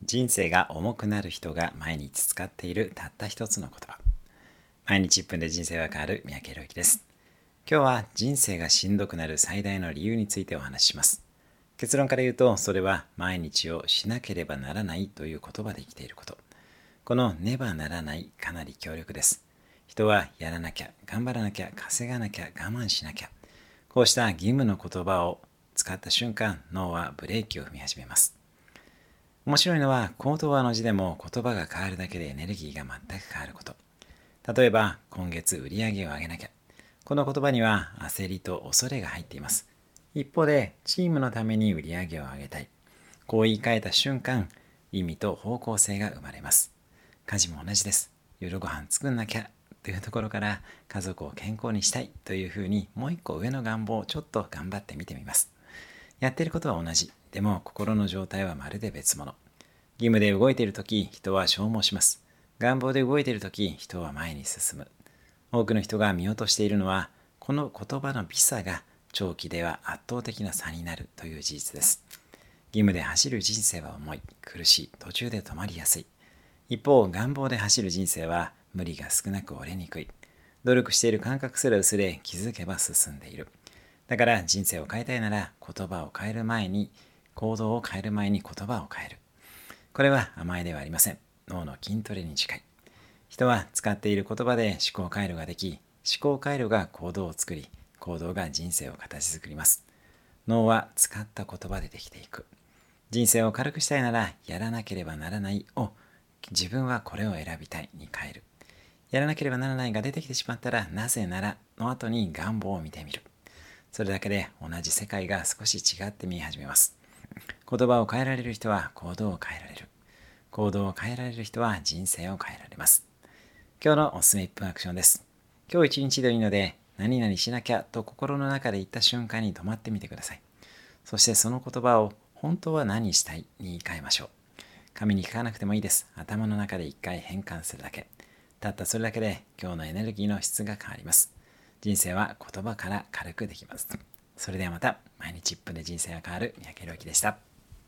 人生が重くなる人が毎日使っているたった一つの言葉。毎日1分で人生が変わる三宅宏之です。今日は人生がしんどくなる最大の理由についてお話しします。結論から言うと、それは毎日をしなければならないという言葉で生きていること。このねばならないかなり強力です。人はやらなきゃ、頑張らなきゃ、稼がなきゃ、我慢しなきゃ。こうした義務の言葉を使った瞬間、脳はブレーキを踏み始めます。面白いのは、口頭話の字でも言葉が変わるだけでエネルギーが全く変わること。例えば、今月売り上げを上げなきゃ。この言葉には焦りと恐れが入っています。一方で、チームのために売り上げを上げたい。こう言い換えた瞬間、意味と方向性が生まれます。家事も同じです。夜ご飯作んなきゃというところから、家族を健康にしたいというふうに、もう一個上の願望をちょっと頑張ってみてみます。やっていることは同じ。でも心の状態はまるで別物。義務で動いているとき、人は消耗します。願望で動いているとき、人は前に進む。多くの人が見落としているのは、この言葉の微差が長期では圧倒的な差になるという事実です。義務で走る人生は重い、苦しい、途中で止まりやすい。一方、願望で走る人生は無理が少なく折れにくい。努力している感覚すら薄れ、気づけば進んでいる。だから人生を変えたいなら言葉を変える前に、行動を変える前に言葉を変える。これは甘えではありません。脳の筋トレに近い。人は使っている言葉で思考回路ができ、思考回路が行動を作り、行動が人生を形作ります。脳は使った言葉でできていく。人生を軽くしたいなら、やらなければならないを、自分はこれを選びたいに変える。やらなければならないが出てきてしまったら、なぜならの後に願望を見てみる。それだけで同じ世界が少し違って見え始めます。言葉を変えられる人は行動を変えられる。行動を変えられる人は人生を変えられます。今日のおすすめ1分アクションです。今日一日でいいので、何々しなきゃと心の中で言った瞬間に止まってみてください。そしてその言葉を本当は何したいに言い換えましょう。紙に書かなくてもいいです。頭の中で一回変換するだけ。たったそれだけで今日のエネルギーの質が変わります。人生は言葉から軽くできます。それではまた、毎日1分で人生が変わる三宅宏之でした。